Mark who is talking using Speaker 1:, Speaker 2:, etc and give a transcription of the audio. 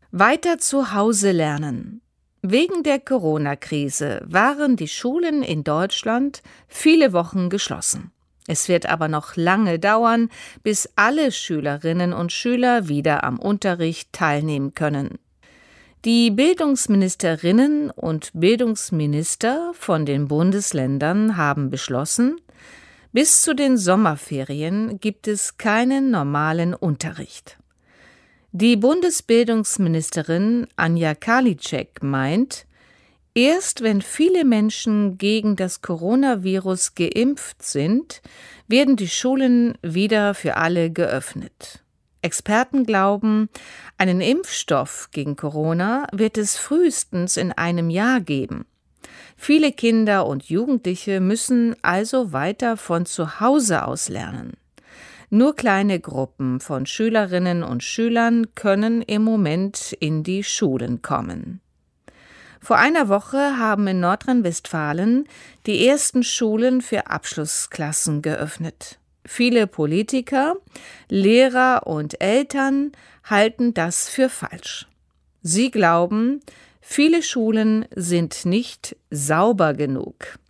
Speaker 1: Weiter zu Hause lernen. Wegen der Corona-Krise waren die Schulen in Deutschland viele Wochen geschlossen. Es wird aber noch lange dauern, bis alle Schülerinnen und Schüler wieder am Unterricht teilnehmen können. Die Bildungsministerinnen und Bildungsminister von den Bundesländern haben beschlossen, bis zu den Sommerferien gibt es keinen normalen Unterricht. Die Bundesbildungsministerin Anja Karliczek meint, erst wenn viele Menschen gegen das Coronavirus geimpft sind, werden die Schulen wieder für alle geöffnet. Experten glauben, einen Impfstoff gegen Corona wird es frühestens in einem Jahr geben. Viele Kinder und Jugendliche müssen also weiter von zu Hause aus lernen. Nur kleine Gruppen von Schülerinnen und Schülern können im Moment in die Schulen kommen. Vor einer Woche haben in Nordrhein-Westfalen die ersten Schulen für Abschlussklassen geöffnet. Viele Politiker, Lehrer und Eltern halten das für falsch. Sie glauben, viele Schulen sind nicht sauber genug.